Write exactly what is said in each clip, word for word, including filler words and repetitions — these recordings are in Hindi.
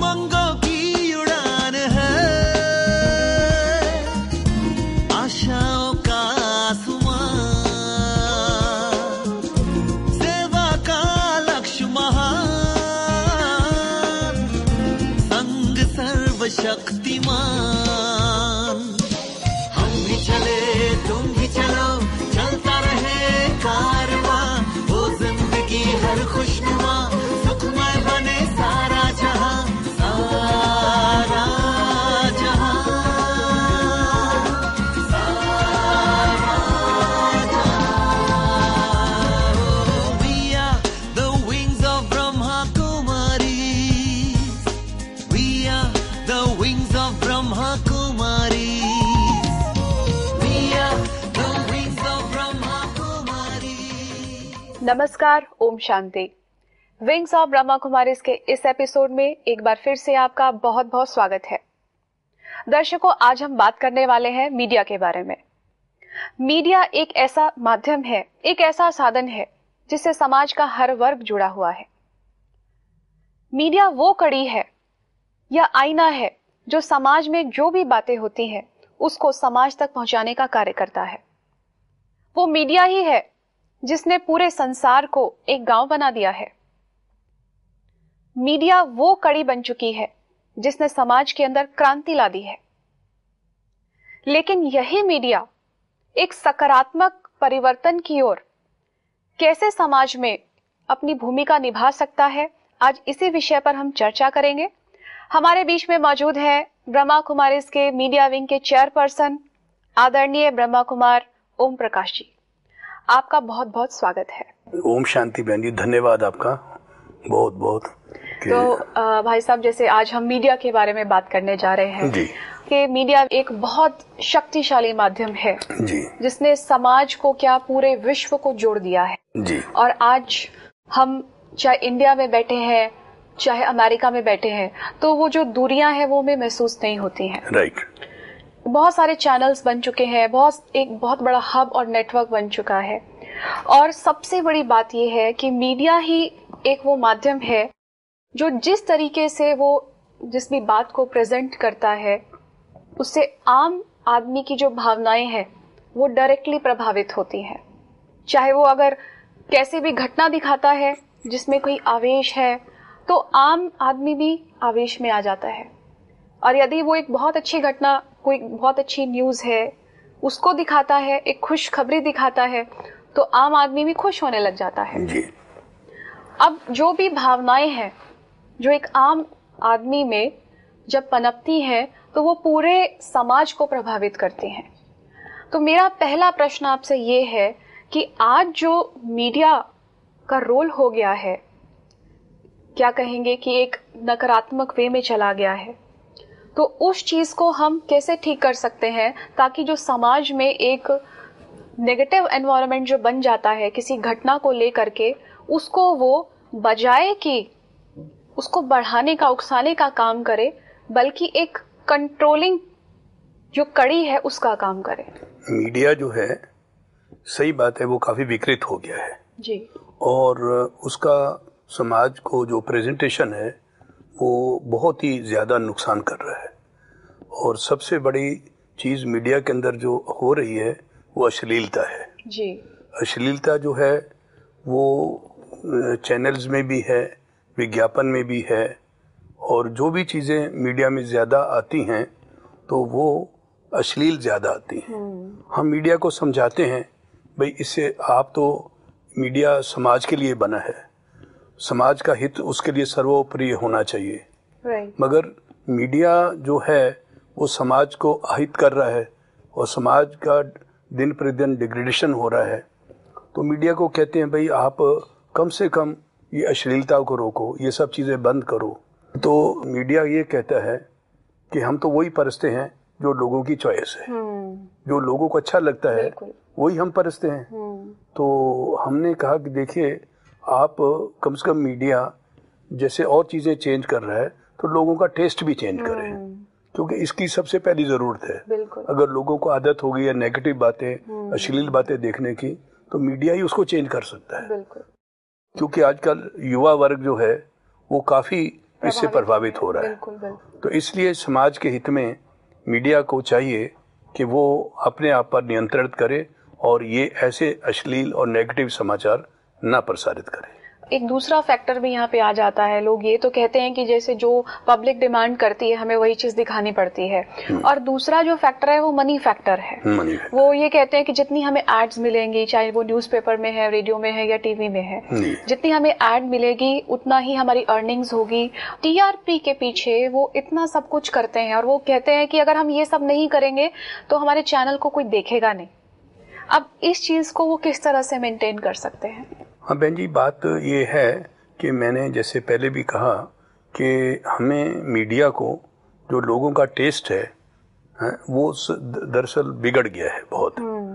उमंगों की उड़ान है, आशाओं का आसमान, सेवा का लक्ष्य महान, संग सर्वशक्तिमान। हम भी चले तुम भी चलो, चलता रहे कारवां, वो जिंदगी हर खुशनुमा, सुखमय बने सारा जहां, सारा जहां, सारा जहां। We are the wings of Brahma Kumaris, we are the wings of Brahma Kumaris, we are the wings of Brahma Kumaris। नमस्कार, ओम शांति। विंग्स ऑफ ब्रह्मा कुमारीज के इस एपिसोड में एक बार फिर से आपका बहुत बहुत स्वागत है। दर्शकों, आज हम बात करने वाले हैं मीडिया के बारे में। मीडिया एक ऐसा माध्यम है, एक ऐसा साधन है जिससे समाज का हर वर्ग जुड़ा हुआ है। मीडिया वो कड़ी है या आईना है जो समाज में जो भी बातें होती हैं उसको समाज तक पहुंचाने का कार्य करता है। वो मीडिया ही है जिसने पूरे संसार को एक गांव बना दिया है। मीडिया वो कड़ी बन चुकी है जिसने समाज के अंदर क्रांति ला दी है। लेकिन यही मीडिया एक सकारात्मक परिवर्तन की ओर कैसे समाज में अपनी भूमिका निभा सकता है, आज इसी विषय पर हम चर्चा करेंगे। हमारे बीच में मौजूद है ब्रह्मा कुमारीज के मीडिया विंग के चेयरपर्सन आदरणीय ब्रह्मा कुमार ओम प्रकाश जी। आपका बहुत बहुत स्वागत है। ओम शांति बहन जी, धन्यवाद आपका बहुत बहुत। तो भाई साहब, जैसे आज हम मीडिया के बारे में बात करने जा रहे हैं जी, कि मीडिया एक बहुत शक्तिशाली माध्यम है जी, जिसने समाज को क्या पूरे विश्व को जोड़ दिया है जी। और आज हम चाहे इंडिया में बैठे हैं चाहे अमेरिका में बैठे हैं तो वो जो दूरियां हैं वो हमें महसूस नहीं होती हैं। राइट। बहुत सारे चैनल्स बन चुके हैं, बहुत एक बहुत बड़ा हब और नेटवर्क बन चुका है। और सबसे बड़ी बात यह है कि मीडिया ही एक वो माध्यम है जो जिस तरीके से वो जिस भी बात को प्रेजेंट करता है उससे आम आदमी की जो भावनाएं हैं वो डायरेक्टली प्रभावित होती हैं। चाहे वो अगर कैसे भी घटना दिखाता है जिसमें कोई आवेश है तो आम आदमी भी आवेश में आ जाता है, और यदि वो एक बहुत अच्छी घटना, कोई बहुत अच्छी न्यूज है उसको दिखाता है, एक खुशखबरी दिखाता है, तो आम आदमी भी खुश होने लग जाता है जी। अब जो भी भावनाएं हैं जो एक आम आदमी में जब पनपती हैं तो वो पूरे समाज को प्रभावित करती हैं। तो मेरा पहला प्रश्न आपसे ये है कि आज जो मीडिया का रोल हो गया है, क्या कहेंगे कि एक नकारात्मक वे में चला गया है, तो उस चीज को हम कैसे ठीक कर सकते हैं ताकि जो समाज में एक नेगेटिव एनवायरनमेंट जो बन जाता है किसी घटना को लेकर के, उसको वो बजाय कि उसको बढ़ाने का, उकसाने का काम करे, बल्कि एक कंट्रोलिंग जो कड़ी है उसका काम करे। मीडिया जो है, सही बात है, वो काफी विकृत हो गया है जी, और उसका समाज को जो प्रेजेंटेशन है वो बहुत ही ज्यादा नुकसान कर रहा है। और सबसे बड़ी चीज मीडिया के अंदर जो हो रही है वो अश्लीलता है जी। अश्लीलता जो है वो चैनल्स में भी है, विज्ञापन में भी है, और जो भी चीजें मीडिया में ज्यादा आती हैं तो वो अश्लील ज्यादा आती हैं। हम मीडिया को समझाते हैं भाई इससे, आप तो मीडिया समाज के लिए बना है, समाज का हित उसके लिए सर्वोपरि होना चाहिए, right. मगर मीडिया जो है वो समाज को अहित कर रहा है और समाज का दिन प्रतिदिन डिग्रेडेशन हो रहा है। तो मीडिया को कहते हैं भाई आप कम से कम ये अश्लीलता को रोको, ये सब चीजें बंद करो। तो मीडिया ये कहता है कि हम तो वही परसते हैं जो लोगों की चॉइस है, जो लोगों को अच्छा लगता है वही हम परसते हैं। तो हमने कहा कि देखिए, आप कम से कम मीडिया जैसे और चीजें चेंज कर रहा है तो लोगों का टेस्ट भी चेंज करें, क्योंकि इसकी सबसे पहली जरूरत है। अगर लोगों को आदत हो गई है नेगेटिव बातें, अश्लील बातें देखने की, तो मीडिया ही उसको चेंज कर सकता है। क्योंकि आजकल युवा वर्ग जो है वो काफी इससे प्रभावित हो रहा है। बिल्कुल, बिल्कुल। तो इसलिए समाज के हित में मीडिया को चाहिए कि वो अपने आप पर नियंत्रण करे और ये ऐसे अश्लील और नेगेटिव समाचार ना प्रसारित करे। एक दूसरा फैक्टर भी यहाँ पे आ जाता है, लोग ये तो कहते हैं कि जैसे जो पब्लिक डिमांड करती है हमें वही चीज दिखानी पड़ती है, और दूसरा जो फैक्टर है वो मनी फैक्टर है। Money factor. वो ये कहते हैं कि जितनी हमें एड्स मिलेंगी, चाहे वो न्यूज़पेपर में है, रेडियो में है या टीवी में है, जितनी हमें एड मिलेगी उतना ही हमारी अर्निंग्स होगी। टीआरपी के पीछे वो इतना सब कुछ करते हैं और वो कहते हैं कि अगर हम ये सब नहीं करेंगे तो हमारे चैनल को कोई देखेगा नहीं। अब इस चीज को वो किस तरह से मेंटेन कर सकते हैं? हाँ बहन जी, बात ये है कि मैंने जैसे पहले भी कहा कि हमें मीडिया को जो लोगों का टेस्ट है, है वो दरअसल बिगड़ गया है बहुत,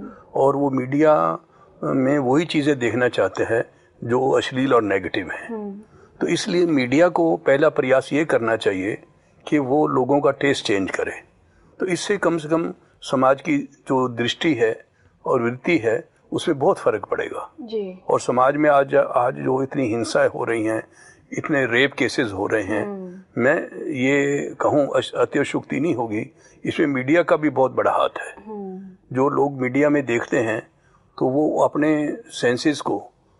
और वो मीडिया में वही चीज़ें देखना चाहते हैं जो अश्लील और नेगेटिव हैं। तो इसलिए मीडिया को पहला प्रयास ये करना चाहिए कि वो लोगों का टेस्ट चेंज करे। तो इससे कम से कम समाज की जो दृष्टि है और वृत्ति है उसमें बहुत फर्क पड़ेगा जी। और समाज में आज आज जो इतनी हिंसाएं हो रही हैं, इतने रेप केसेस हो रहे हैं, मैं ये कहूँ अतिशयोक्ति नहीं होगी, इसमें मीडिया का भी बहुत बड़ा हाथ है। जो लोग मीडिया में देखते हैं तो वो अपने सेंसेस को,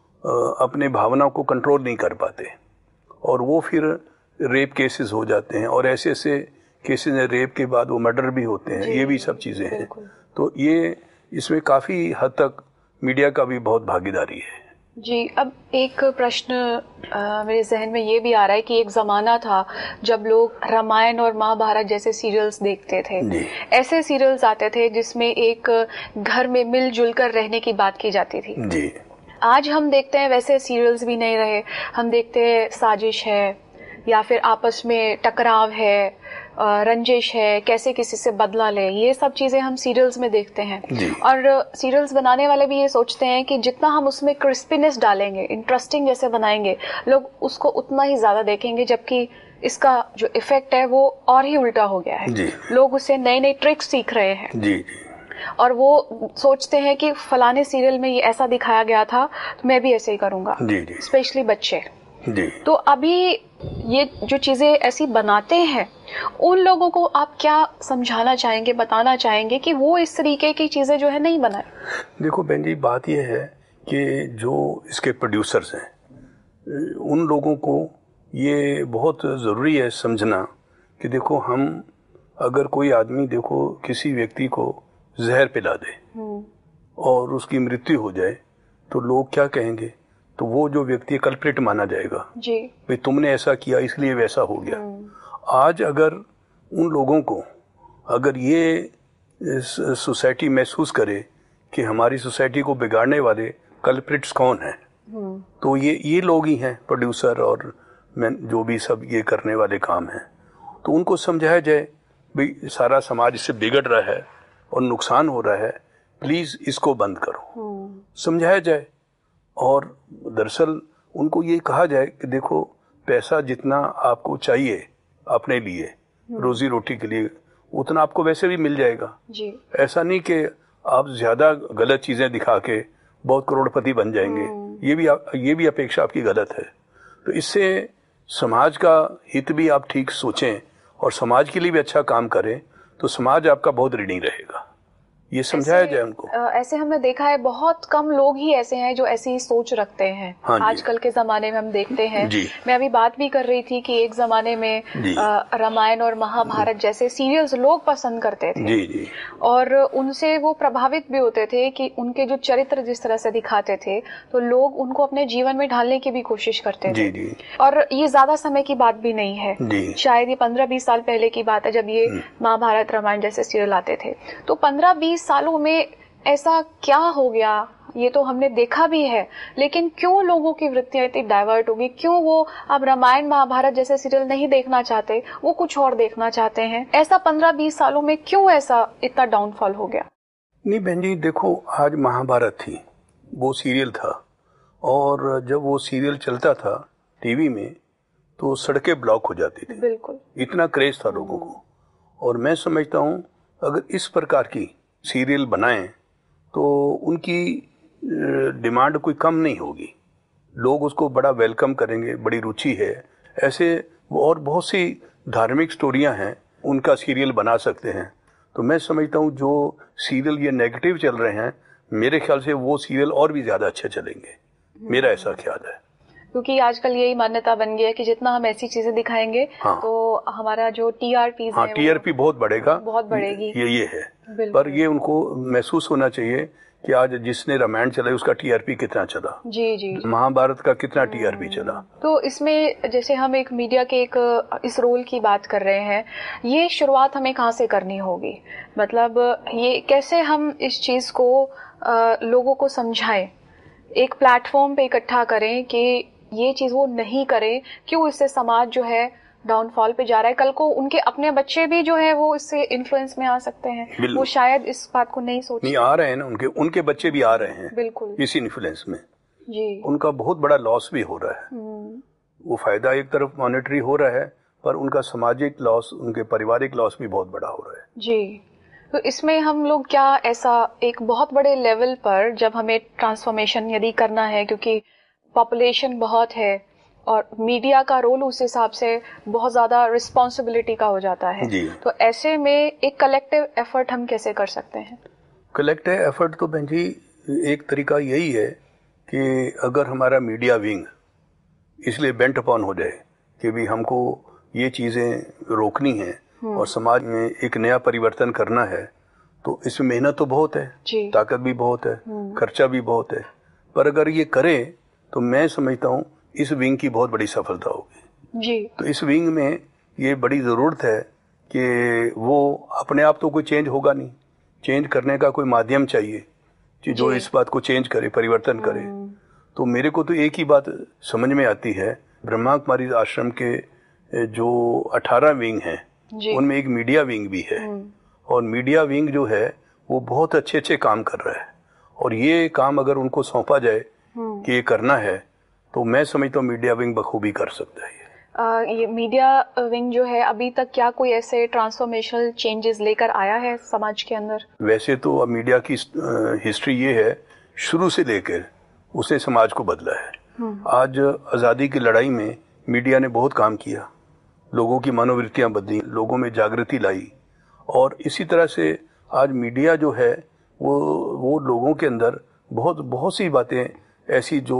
अपने भावनाओं को कंट्रोल नहीं कर पाते और वो फिर रेप केसेस हो जाते हैं, और ऐसे ऐसे केसेस हैं रेप के बाद वो मर्डर भी होते हैं। ये भी सब चीज़ें हैं। तो ये इसमें काफ़ी हद तक मीडिया का भी बहुत भागीदारी है जी। अब एक प्रश्न आ, मेरे जहन में ये भी आ रहा है कि एक जमाना था जब लोग रामायण और महाभारत जैसे सीरियल्स देखते थे। ऐसे सीरियल्स आते थे जिसमें एक घर में मिलजुल कर रहने की बात की जाती थी जी। आज हम देखते हैं वैसे सीरियल्स भी नहीं रहे। हम देखते हैं साजिश है या फिर आपस में टकराव है, रंजिश है, कैसे किसी से बदला ले, ये सब चीजें हम सीरियल्स में देखते हैं। और सीरियल्स बनाने वाले भी ये सोचते हैं कि जितना हम उसमें क्रिस्पीनेस डालेंगे, इंटरेस्टिंग जैसे बनाएंगे, लोग उसको उतना ही ज्यादा देखेंगे, जबकि इसका जो इफेक्ट है वो और ही उल्टा हो गया है। लोग उससे नए नए ट्रिक्स सीख रहे हैं जी। और वो सोचते हैं कि फलाने सीरियल में ये ऐसा दिखाया गया था तो मैं भी ऐसे ही करूंगा, स्पेशली बच्चे जी। तो अभी ये जो चीजें ऐसी बनाते हैं उन लोगों को आप क्या समझाना चाहेंगे, बताना चाहेंगे कि वो इस तरीके की चीजें जो है नहीं बनाए? देखो बहन जी, बात ये है कि जो इसके प्रोड्यूसर्स हैं उन लोगों को ये बहुत ज़रूरी है समझना कि देखो, हम अगर कोई आदमी देखो किसी व्यक्ति को जहर पिला दे और उसकी मृत्यु हो जाए तो लोग क्या कहेंगे? तो वो जो व्यक्ति कल्प्रिट माना जाएगा जी, भाई तुमने ऐसा किया इसलिए वैसा हो गया। आज अगर उन लोगों को अगर ये सोसाइटी महसूस करे कि हमारी सोसाइटी को बिगाड़ने वाले कल्प्रिट्स कौन हैं, तो ये ये लोग ही हैं, प्रोड्यूसर और जो भी सब ये करने वाले काम हैं। तो उनको समझाया जाए भाई सारा समाज इससे बिगड़ रहा है और नुकसान हो रहा है, प्लीज इसको बंद करो, समझाया जाए। और दरअसल उनको ये कहा जाए कि देखो, पैसा जितना आपको चाहिए अपने लिए रोजी रोटी के लिए उतना आपको वैसे भी मिल जाएगा जी। ऐसा नहीं कि आप ज्यादा गलत चीजें दिखा के बहुत करोड़पति बन जाएंगे, ये भी ये भी अपेक्षा आपकी गलत है। तो इससे समाज का हित भी आप ठीक सोचें और समाज के लिए भी अच्छा काम करें तो समाज आपका बहुत ऋणी रहेगा, ये समझाया जाए उनको। ऐसे हमने देखा है बहुत कम लोग ही ऐसे हैं जो ऐसी सोच रखते हैं। हाँ आजकल के जमाने में हम देखते हैं। मैं अभी बात भी कर रही थी कि एक जमाने में रामायण और महाभारत जैसे सीरियल्स लोग पसंद करते थे जी, जी। और उनसे वो प्रभावित भी होते थे कि उनके जो चरित्र जिस तरह से दिखाते थे तो लोग उनको अपने जीवन में ढालने की भी कोशिश करते थे जी, जी। और ये ज्यादा समय की बात भी नहीं है, शायद ये पंद्रह बीस साल पहले की बात है जब ये महाभारत रामायण जैसे सीरियल आते थे। तो पंद्रह बीस सालों में ऐसा क्या हो गया ये तो हमने देखा भी है, लेकिन क्यों लोगों की वृत्तियां इतनी डाइवर्ट होगी? क्यों वो अब रामायण महाभारत जैसे सीरियल नहीं देखना चाहते, वो कुछ और देखना चाहते हैं? ऐसा पंद्रह बीस सालों में क्यों ऐसा इतना डाउनफॉल हो गया? नहीं बहन जी, देखो आज महाभारत थी, वो सीरियल था, और जब वो सीरियल चलता था टीवी में तो सड़कें ब्लॉक हो जाती थी, बिल्कुल इतना क्रेज था लोगों को। और मैं समझता हूँ अगर इस प्रकार की सीरियल बनाएं तो उनकी डिमांड कोई कम नहीं होगी, लोग उसको बड़ा वेलकम करेंगे, बड़ी रुचि है। ऐसे वो और बहुत सी धार्मिक स्टोरियां हैं, उनका सीरियल बना सकते हैं। तो मैं समझता हूँ जो सीरियल ये नेगेटिव चल रहे हैं, मेरे ख्याल से वो सीरियल और भी ज्यादा अच्छे चलेंगे, मेरा ऐसा ख्याल है। क्योंकि आजकल यही मान्यता बन गई है कि जितना हम ऐसी चीजें दिखाएंगे हाँ, तो हमारा जो टीआरपी हाँ, टीआरपी बहुत बढ़ेगा, बहुत बढ़ेगी, ये ये है। पर ये उनको महसूस होना चाहिए कि आज जिसने रामायण चलाई उसका टीआरपी कितना चला, जी जी, महाभारत का कितना टीआरपी चला। तो इसमें जैसे हम एक मीडिया के एक इस रोल की बात कर रहे हैं, ये शुरुआत हमें कहाँ से करनी होगी? मतलब ये कैसे हम इस चीज को आ, लोगों को समझाएं, एक प्लेटफॉर्म पे इकट्ठा करें कि ये चीज वो नहीं करें, क्यों इससे समाज जो है डाउनफॉल पे जा रहा है। कल को उनके अपने बच्चे भी जो है वो इससे इन्फ्लुएंस में आ सकते हैं, वो शायद इस बात को नहीं सोचते। नहीं आ रहे हैं ना, उनके उनके बच्चे भी आ रहे हैं बिल्कुल इस इन्फ्लुएंस में जी, उनका बहुत बड़ा लॉस भी हो रहा है। वो फायदा एक तरफ मॉनेटरी हो रहा है, पर उनका सामाजिक लॉस, उनके पारिवारिक लॉस भी बहुत बड़ा हो रहा है जी। तो इसमें हम लोग क्या ऐसा एक बहुत बड़े लेवल पर जब हमें ट्रांसफॉर्मेशन यदि करना है, क्योंकि पॉपुलेशन बहुत है और मीडिया का रोल उस हिसाब से बहुत ज्यादा रिस्पॉन्सिबिलिटी का हो जाता है, तो ऐसे में एक कलेक्टिव एफर्ट हम कैसे कर सकते हैं? कलेक्टिव एफर्ट तो बहन जी एक तरीका यही है कि अगर हमारा मीडिया विंग इसलिए बेंट अपॉन हो जाए कि भी हमको ये चीजें रोकनी है और समाज में एक नया परिवर्तन करना है, तो इसमें मेहनत तो बहुत है, ताकत भी बहुत है, खर्चा भी बहुत है, पर अगर ये करें तो मैं समझता हूँ इस विंग की बहुत बड़ी सफलता होगी जी। तो इस विंग में ये बड़ी जरूरत है कि वो अपने आप तो कोई चेंज होगा नहीं, चेंज करने का कोई माध्यम चाहिए कि जो इस बात को चेंज करे, परिवर्तन करे। तो मेरे को तो एक ही बात समझ में आती है, ब्रह्मा कुमारी आश्रम के जो अठारह विंग हैं उनमें एक मीडिया विंग भी है, और मीडिया विंग जो है वो बहुत अच्छे अच्छे काम कर रहा है, और ये काम अगर उनको सौंपा जाए कि ये करना है तो मैं समझता हूँ मीडिया विंग बखूबी कर सकता है। आ, ये मीडिया विंग जो है अभी तक क्या कोई ऐसे ट्रांसफॉर्मेशनल चेंजेस लेकर आया है समाज के अंदर? वैसे तो अब मीडिया की हिस्ट्री ये है, शुरू से लेकर उसने समाज को बदला है। आज आज़ादी की लड़ाई में मीडिया ने बहुत काम किया, लोगों की मनोवृत्तियां बदली, लोगों में जागृति लाई, और इसी तरह से आज मीडिया जो है वो वो लोगों के अंदर बहुत बहुत सी बातें ऐसी जो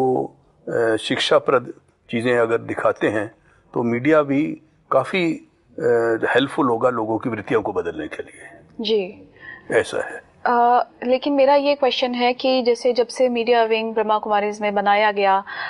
शिक्षाप्रद चीज़ें अगर दिखाते हैं तो मीडिया भी काफ़ी हेल्पफुल होगा लोगों की वृत्तियों को बदलने के लिए जी, ऐसा है। आ, लेकिन मेरा ये क्वेश्चन है कि जैसे जब से मीडिया विंग ब्रह्मा कुमारीज में बनाया गया,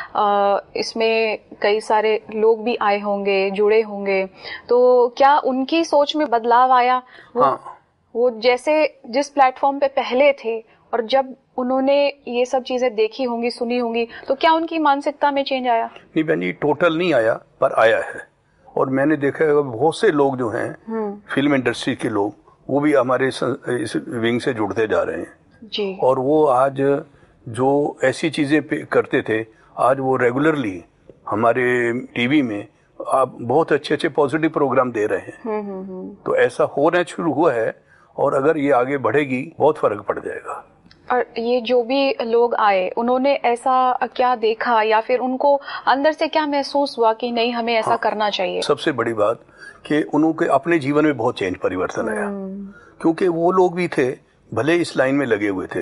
आ, इसमें कई सारे लोग भी आए होंगे, जुड़े होंगे, तो क्या उनकी सोच में बदलाव आया? वो, हाँ। वो जैसे जिस प्लेटफॉर्म पे पहले थे और जब उन्होंने ये सब चीजें देखी होंगी, सुनी होंगी, तो क्या उनकी मानसिकता में चेंज आया? नहीं बहन जी, टोटल नहीं आया पर आया है। और मैंने देखा है बहुत से लोग जो हैं फिल्म इंडस्ट्री के लोग, वो भी हमारे इस विंग से जुड़ते जा रहे हैं जी। और वो आज जो ऐसी चीजें करते थे, आज वो रेगुलरली हमारे टीवी में आप बहुत अच्छे अच्छे पॉजिटिव प्रोग्राम दे रहे हैं। तो ऐसा होना शुरू हुआ है, और अगर ये आगे बढ़ेगी बहुत फर्क पड़ जाएगा। और ये जो भी लोग आए, उन्होंने ऐसा क्या देखा या फिर उनको अंदर से क्या महसूस हुआ कि नहीं हमें ऐसा हाँ, करना चाहिए? सबसे बड़ी बात कि उनके अपने जीवन में बहुत चेंज, परिवर्तन आया, क्योंकि वो लोग भी थे भले इस लाइन में लगे हुए थे,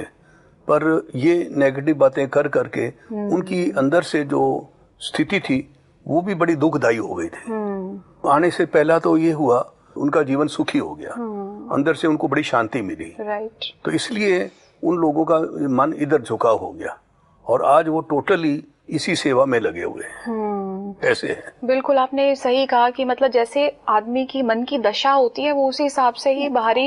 पर ये नेगेटिव बातें कर करके उनकी अंदर से जो स्थिति थी वो भी बड़ी दुखदायी हो गई थी। आने से पहला तो ये हुआ उनका जीवन सुखी हो गया, अंदर से उनको बड़ी शांति मिली, राइट। तो इसलिए उन लोगों का मन इधर झुकाव हो गया, और आज वो टोटली इसी सेवा में लगे हुए हैं, ऐसे है। बिल्कुल आपने सही कहा कि मतलब जैसे आदमी की मन की दशा होती है वो उसी हिसाब से ही बाहरी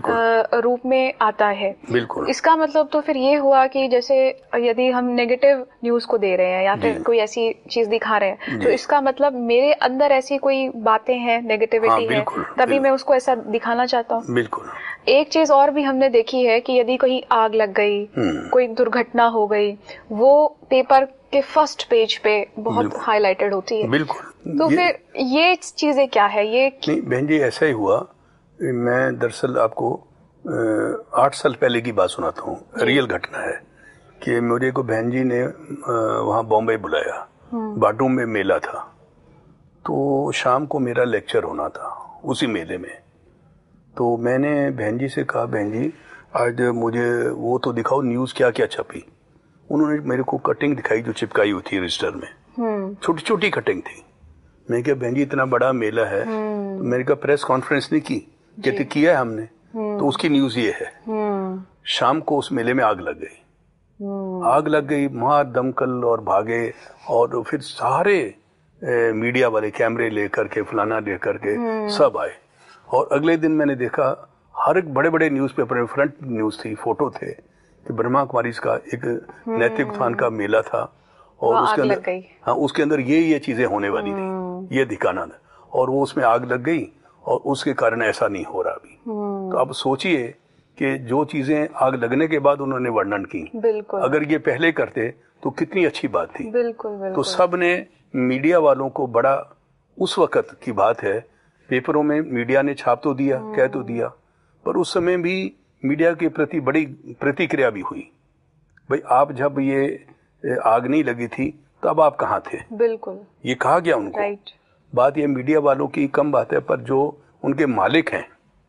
रूप में आता है। बिल्कुल। इसका मतलब तो फिर ये हुआ कि जैसे यदि हम नेगेटिव न्यूज को दे रहे हैं या फिर कोई ऐसी चीज दिखा रहे हैं, तो इसका मतलब मेरे अंदर ऐसी कोई बातें हैं, नेगेटिविटी है, तभी मैं उसको ऐसा दिखाना चाहता हूँ। बिल्कुल। एक चीज और भी हमने देखी है कि यदि कहीं आग लग गई, कोई दुर्घटना हो गई, वो पेपर के फर्स्ट पेज पे बहुत हाईलाइटेड होती है। बिल्कुल। तो फिर ये चीजें क्या है? ये नहीं बहन जी, ऐसा ही हुआ। मैं दरअसल आपको आठ साल पहले की बात सुनाता हूँ, रियल घटना है कि मेरे को बहन जी ने वहाँ बॉम्बे बुलाया, बाटू में मेला था, तो शाम को मेरा लेक्चर होना था उसी मेले में। तो मैंने बहन जी से कहा, बहन जी आज मुझे वो तो दिखाओ न्यूज़ क्या क्या छपी। उन्होंने मेरे को कटिंग दिखाई जो चिपकाई हुई थी रजिस्टर में, छोटी छोटी कटिंग थी। मैं क्या बहन जी इतना बड़ा मेला है, तो मैंने कहा प्रेस कॉन्फ्रेंस नहीं की? कहते किया है हमने, तो उसकी न्यूज़ ये है। शाम को उस मेले में आग लग गई, आग लग गई, वहां दमकल और भागे, और फिर सारे ए, मीडिया वाले कैमरे लेकर के फलाना लेकर के सब आए। और अगले दिन मैंने देखा हर एक बड़े बड़े न्यूज़पेपर में फ्रंट न्यूज़ थी, फोटो थे कि ब्रह्मा कुमारी का एक नैतिक उत्थान का मेला था, और उसके अंदर हाँ उसके अंदर ये ये चीजें होने वाली थी, ये दिखाना था, और वो उसमें आग लग गई और उसके कारण ऐसा नहीं हो रहा अभी। तो अब सोचिए कि जो चीजें आग लगने के बाद उन्होंने वर्णन की, बिल्कुल अगर ये पहले करते तो कितनी अच्छी बात थी। बिल्कुल, बिल्कुल। तो सब ने मीडिया वालों को बड़ा, उस वक्त की बात है, पेपरों में मीडिया ने छाप तो दिया, कह तो दिया, पर उस समय भी मीडिया के प्रति बड़ी प्रतिक्रिया भी हुई। भाई आप जब ये आग नहीं लगी थी तब आप कहाँ थे? बिल्कुल, ये कहा गया उनको। राइट। बात ये मीडिया वालों की कम बात है, पर जो उनके मालिक हैं,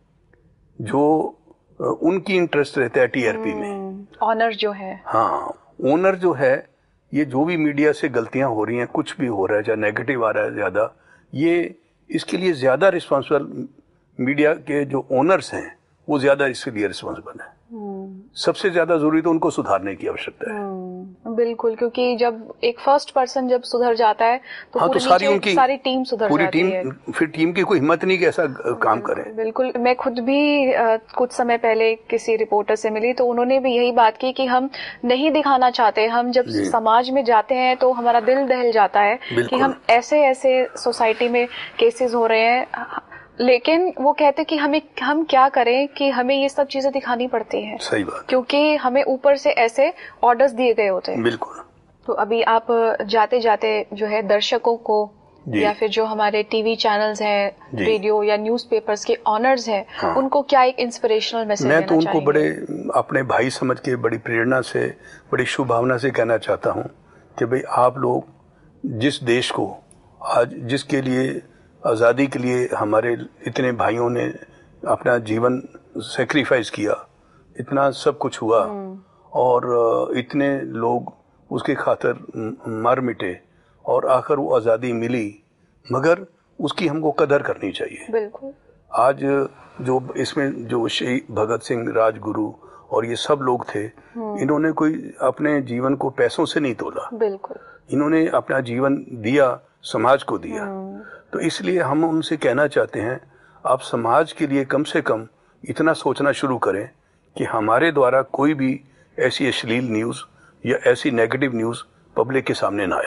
जो उनकी इंटरेस्ट रहता है टीआरपी में, ऑनर जो है, हाँ ओनर जो है, ये जो भी मीडिया से गलतियां हो रही हैं, कुछ भी हो रहा है, चाहे नेगेटिव आ रहा है ज्यादा, ये इसके लिए ज्यादा रिस्पॉन्सिबल मीडिया के जो ओनर्स हैं वो ज्यादा इसके लिए रिस्पॉन्सिबल है। सबसे ज्यादा जरूरी तो उनको सुधारने की आवश्यकता है। बिल्कुल, क्योंकि जब एक फर्स्ट पर्सन जब सुधर जाता है तो, हाँ, तो सारी उनकी सारी टीम सुधर पूरी जाती टीम, है। फिर टीम की कोई हिम्मत नहीं कि ऐसा काम करे। बिल्कुल, मैं खुद भी आ, कुछ समय पहले किसी रिपोर्टर से मिली तो उन्होंने भी यही बात की कि हम नहीं दिखाना चाहते, हम जब समाज में जाते हैं तो हमारा दिल दहल जाता है कि हम ऐसे ऐसे सोसाइटी में केसेस हो रहे हैं, लेकिन वो कहते कि हमें हम क्या करें कि हमें ये सब चीजें दिखानी पड़ती हैं। सही बात, क्योंकि हमें ऊपर से ऐसे ऑर्डर्स दिए गए होते हैं। बिल्कुल। तो अभी आप जाते जाते जो है दर्शकों को या फिर जो हमारे टीवी चैनल्स हैं, रेडियो या न्यूज़पेपर्स के ऑनर्स हैं, हाँ, उनको क्या एक इंस्पिरेशनल मैसेज देना चाहेंगे? मैं तो उनको बड़े अपने भाई समझ के, बड़ी प्रेरणा से, बड़ी शुभ भावना से कहना चाहता हूँ कि भाई आप लोग जिस देश को आज, जिसके लिए आज़ादी के लिए हमारे इतने भाइयों ने अपना जीवन सेक्रीफाइस किया, इतना सब कुछ हुआ, और इतने लोग उसके खातिर मर मिटे, और आखिर वो आज़ादी मिली, मगर उसकी हमको कदर करनी चाहिए। बिल्कुल। आज जो इसमें जो शहीद भगत सिंह, राजगुरु और ये सब लोग थे, इन्होंने कोई अपने जीवन को पैसों से नहीं तोला। बिल्कुल। इन्होंने अपना जीवन दिया, समाज को दिया। तो इसलिए हम उनसे कहना चाहते हैं, आप समाज के लिए कम से कम इतना सोचना शुरू करें कि हमारे द्वारा कोई भी ऐसी अश्लील न्यूज़ या ऐसी नेगेटिव न्यूज़ पब्लिक के सामने ना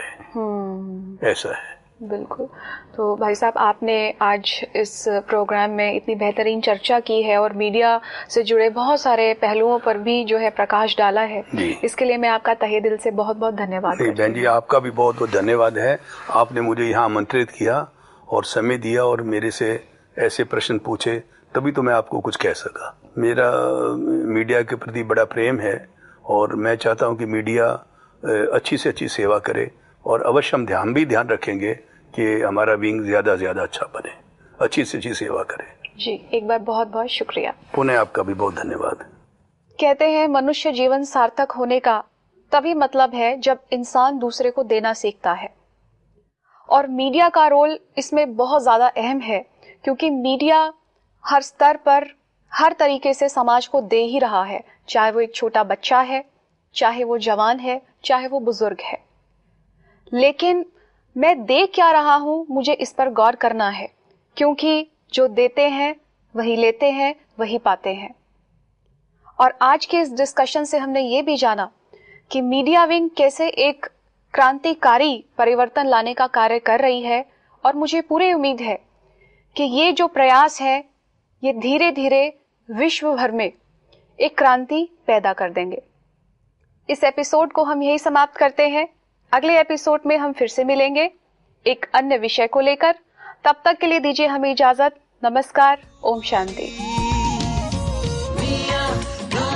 आए। ऐसा है। बिल्कुल। तो भाई साहब, आपने आज इस प्रोग्राम में इतनी बेहतरीन चर्चा की है और मीडिया से जुड़े बहुत सारे पहलुओं पर भी जो है प्रकाश डाला है, इसके लिए मैं आपका तहे दिल से बहुत बहुत धन्यवाद करती हूं। बहन जी, आपका भी बहुत बहुत धन्यवाद है। आपने मुझे यहाँ आमंत्रित किया और समय दिया और मेरे से ऐसे प्रश्न पूछे, तभी तो मैं आपको कुछ कह सका। मेरा मीडिया के प्रति बड़ा प्रेम है और मैं चाहता हूँ कि मीडिया अच्छी से अच्छी सेवा करे, और अवश्य हम ध्यान भी ध्यान रखेंगे कि हमारा विंग ज्यादा ज्यादा अच्छा बने, अच्छी से अच्छी सेवा करे। जी, एक बार बहुत बहुत शुक्रिया। पुनः आपका भी बहुत धन्यवाद। कहते हैं मनुष्य जीवन सार्थक होने का तभी मतलब है जब इंसान दूसरे को देना सीखता है, और मीडिया का रोल इसमें बहुत ज्यादा अहम है, क्योंकि मीडिया हर स्तर पर हर तरीके से समाज को दे ही रहा है, चाहे वो एक छोटा बच्चा है, चाहे वो जवान है, चाहे वो बुजुर्ग है। लेकिन मैं दे क्या रहा हूं, मुझे इस पर गौर करना है, क्योंकि जो देते हैं वही लेते हैं, वही पाते हैं। और आज के इस डिस्कशन से हमने ये भी जाना कि मीडिया विंग कैसे एक क्रांतिकारी परिवर्तन लाने का कार्य कर रही है, और मुझे पूरी उम्मीद है कि ये जो प्रयास है ये धीरे धीरे विश्व भर में एक क्रांति पैदा कर देंगे। इस एपिसोड को हम यही समाप्त करते हैं। अगले एपिसोड में हम फिर से मिलेंगे एक अन्य विषय को लेकर। तब तक के लिए दीजिए हमें इजाजत। नमस्कार, ओम शांति।